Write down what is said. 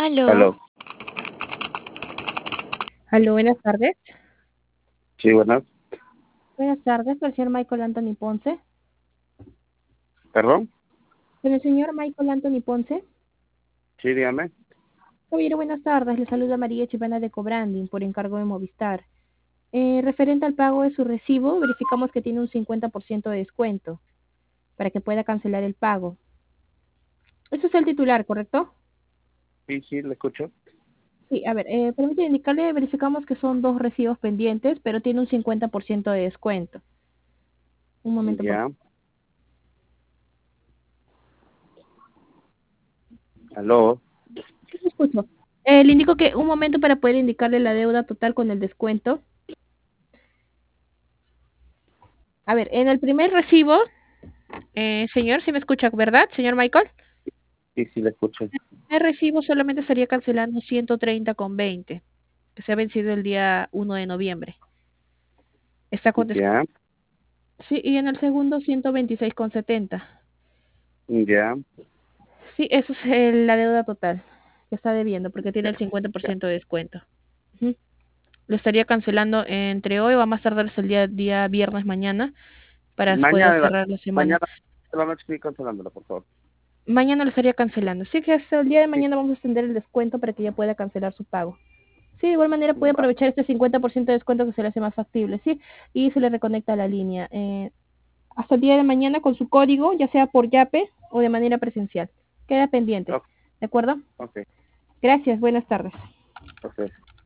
Aló. Aló. Aló, buenas tardes. Sí, buenas. Buenas tardes, con el señor Michael Anthony Ponce. ¿Perdón? Con el señor Michael Anthony Ponce. Sí, dígame. Caballero, buenas tardes. Le saluda María Chipana de Cobranding por encargo de Movistar. Referente al pago de su recibo, verificamos que tiene un 50% de descuento para que pueda cancelar el pago. Eso es el titular, ¿correcto? Sí, le escucho. Sí, a ver, permítame indicarle, verificamos que son 2 recibos pendientes, pero tiene un 50% de descuento. Un momento, por Ya. favor. Aló. Sí, lo escucho. Le indico que un momento para poder indicarle la deuda total con el descuento. A ver, en el primer recibo, señor, si me escucha, ¿verdad, señor Michael? Sí, le escucho. El recibo solamente estaría cancelando 130,20, que se ha vencido el día 1 de noviembre. Está con descuento. Ya. Sí, y en el segundo 126,70. Ya. Sí, eso es la deuda total que está debiendo, porque tiene el 50% de descuento. Ujú. Lo estaría cancelando entre hoy o a más tardar el día viernes mañana para poder Mañana, cerrar la semana. mañana de la noche estoy cancelándola, por favor. Mañana lo estaría cancelando. Sí que hasta el día de Sí. mañana vamos a extender el descuento para que ya pueda cancelar su pago. Sí, de igual manera puede Va. aprovechar este 50% de descuento que se le hace más factible, ¿sí? Y se le reconecta a la línea. Hasta el día de mañana con su código, ya sea por Yape o de manera presencial. Queda pendiente. Ok. ¿De acuerdo? Ok. Gracias, buenas tardes. Ok.